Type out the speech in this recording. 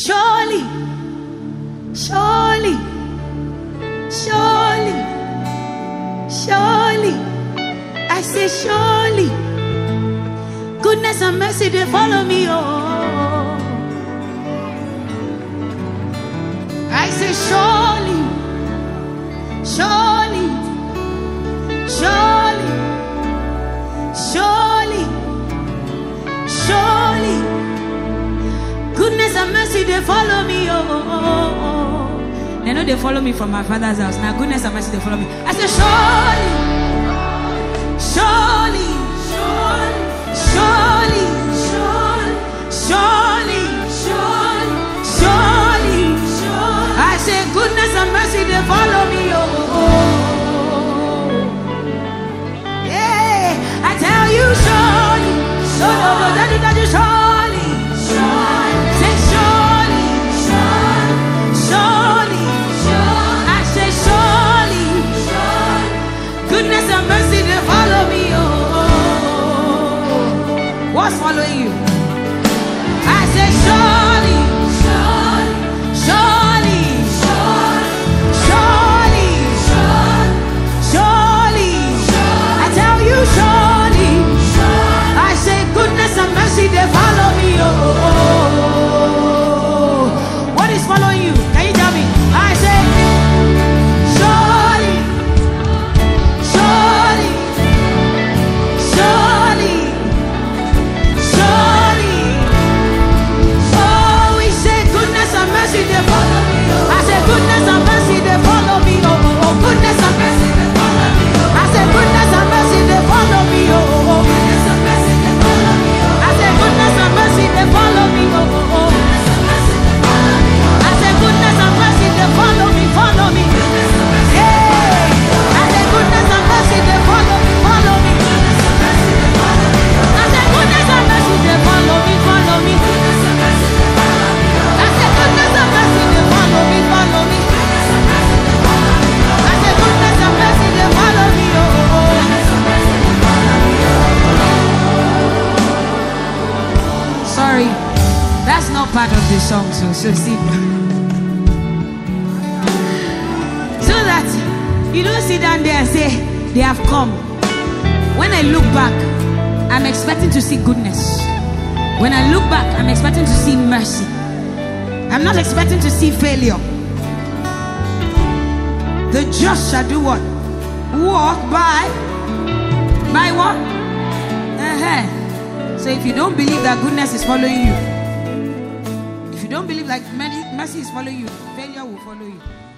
Surely, surely, surely, surely, I say surely, goodness and mercy, they follow me, oh. I say surely, surely, surely, surely, surely, goodness and mercy, they follow me, oh. They know they follow me from my father's house. Now goodness and mercy, they follow me. I say surely, surely, surely, surely, surely, surely, surely, I say goodness and mercy, they follow me, oh. Yeah, I tell you surely, surely, surely, say surely, surely, I say surely, goodness and mercy, they follow me, oh. What's following you? I say surely, surely, surely, surely, I tell you surely, I say goodness and mercy, they follow me, oh. What is following you? Can you tell me? I say surely, surely, surely, surely, oh, we say goodness and mercy, they follow me, oh. I say goodness and mercy, they follow me, oh, oh, goodness and mercy, they follow me, oh. I say goodness and mercy, they follow me, oh, oh, goodness and mercy, they follow me, oh. I say goodness and mercy, they follow me, oh, oh, I say goodness and mercy, they follow me, follow me, yeah. I say goodness and mercy, they follow me, follow me. I say goodness and mercy, they follow me, follow me. I say goodness and mercy, they follow me, follow me. I say goodness and mercy, they follow me, oh. Sorry, that's not part of the song, so see. So that you don't sit down there and say, they have come. When I look back, I'm expecting to see goodness. When I look back, I'm expecting to see mercy. I'm not expecting to see failure. The just shall do what? Walk by what? So if you don't believe that goodness is following you, if you don't believe like mercy is following you, failure will follow you.